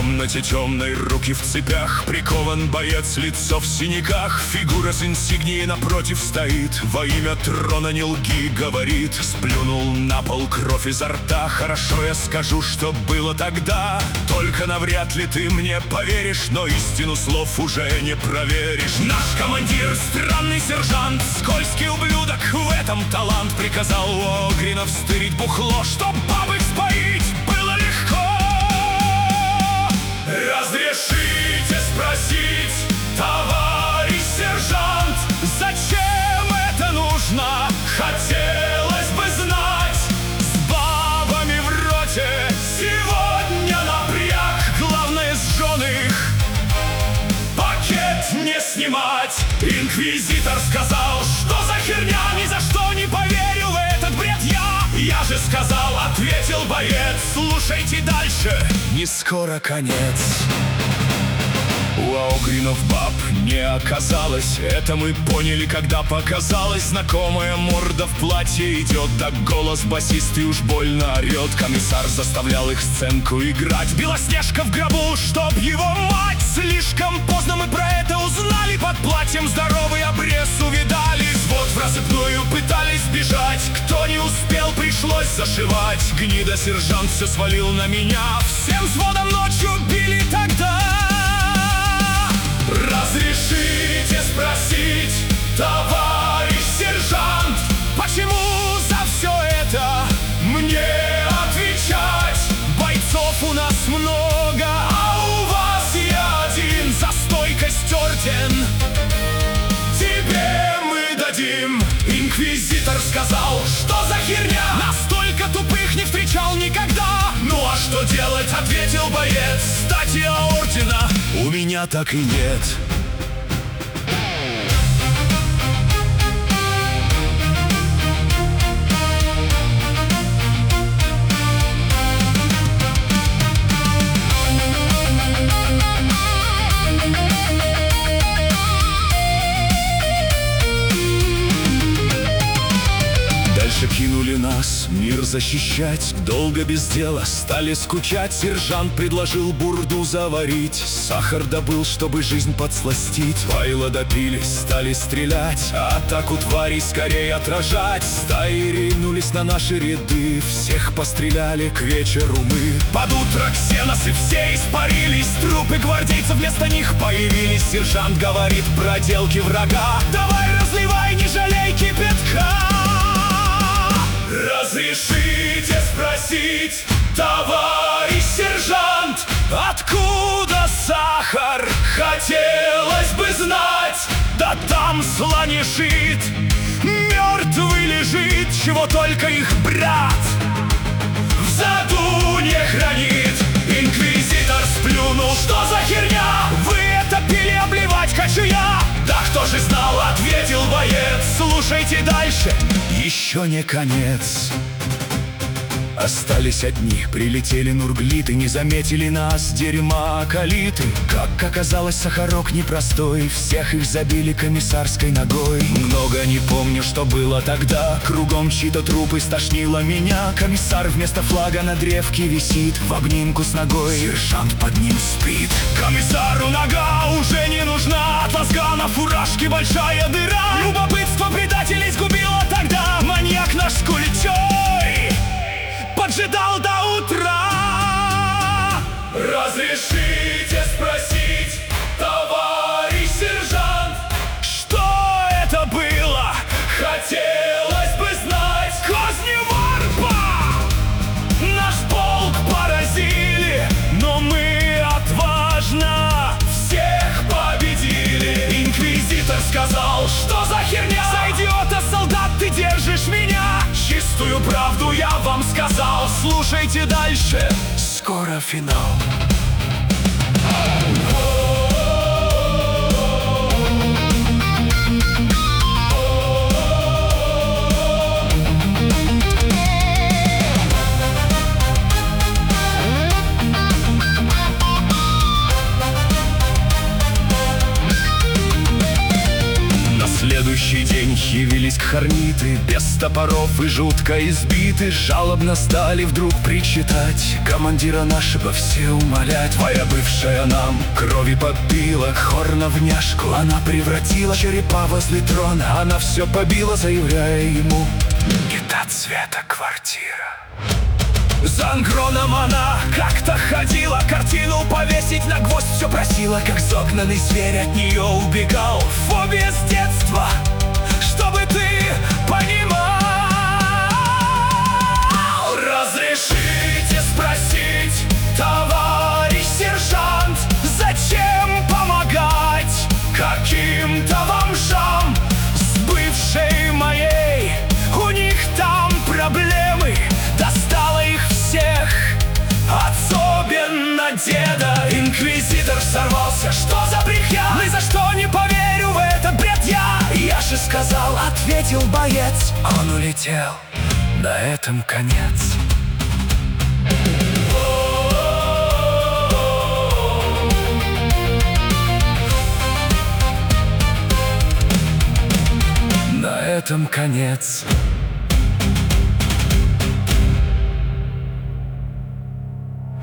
комнате темной, руки в цепях, прикован боец, лицо в синяках. Фигура с инсигнией напротив стоит, во имя трона не лги, говорит. Сплюнул на пол кровь изо рта. Хорошо, я скажу, что было тогда, только навряд ли ты мне поверишь, но истину слов уже не проверишь. Наш командир, странный сержант, скользкий ублюдок, в этом талант. Приказал у Огринов стырить бухло, чтоб бабы споить было легко. Разрешите спросить, товарищ сержант, зачем это нужно? Хотелось бы знать. С бабами в роте сегодня напряг, главное сжён их пакет не снимать. Инквизитор сказал, что за херня, ни за что не поверю в этот бред я же сказал, ответил боец, слушайте дальше, не скоро конец. У Огринов баб не оказалось, это мы поняли, когда показалась знакомая морда в платье. Идет, да голос басистый уж больно орет. Комиссар заставлял их сценку играть. Белоснежка в гробу, чтоб его мать. Слишком поздно мы про это узнали, под платьем здоровый обрез увидали. Вот в рассыпную пытались бежать, кто не успел, пришлось зашивать. Гнида сержант все свалил на меня, всем взводом ночью били тогда. Разрешите спросить, товарищ сержант, почему за все это мне отвечать? Бойцов у нас много, а у вас я один. За стойкость орден тебе мы дадим. Инквизитор сказал, что за херня, настолько тупых не встречал никогда. Ну а что делать, ответил боец, статья ордена у меня так и нет. Кинули нас мир защищать, долго без дела стали скучать. Сержант предложил бурду заварить, сахар добыл, чтобы жизнь подсластить. Пойло допили, стали стрелять, атаку тварей скорее отражать. Стаи ринулись на наши ряды, всех постреляли к вечеру мы. Под утро ксеносы все испарились, трупы гвардейцев вместо них появились. Сержант говорит, проделки врага, давай разливай, не жалей кипятка. Разрешите спросить, товарищ сержант, откуда сахар? Хотелось бы знать. Да там слонешит, мертвый лежит, чего только их брат в заду не хранит. Инквизитор сплюнул, что за херня? Вы это пили, обливать хочу я. Да кто же знал, ответил боец, слушайте дальше, еще не конец. Остались одни, прилетели нурглиты, не заметили нас, дерьма околиты. Как оказалось, сахарок непростой, всех их забили комиссарской ногой. Много не помню, что было тогда, кругом чьи-то трупы, стошнило меня. Комиссар вместо флага на древке висит, в обнимку с ногой, сержант под ним спит. Комиссару нога уже не нужна, от лазга на фуражке большая дыра. Любопытство предателей сгубило тогда, маньяк наш с куличой поджидал до утра. Разрешите спросить, товарищ сержант, что это было? Хотелось бы знать. Козни варпа наш полк поразили, но мы отважно всех победили. Инквизитор сказал, что за херня? За идиота, солдат, ты держишь меня. Чистую правду я вам сказал, слушайте дальше, скоро финал. следующий день явились к хорниты, без топоров и жутко избиты, жалобно стали вдруг причитать. Командира нашего все умолять. Твоя бывшая нам крови попила, хор на вняшку она превратила, черепа возле трона она все побила, заявляя ему: не та цвета квартира. За ангроном она как-то ходила, картину повесить на гвоздь все просила, как загнанный зверь от нее убегал. Фобия с детства, чтобы ты понимал. Разрешите спросить, товарищ сержант, зачем помогать каким-то бомжам? С бывшей моей у них там проблемы, достало их всех, особенно деда. Инквизитор сорвался, что за брехня? Ни за что не поверю в этот бред я. Я же сказал, ответил боец. Он улетел, на этом конец. На этом конец.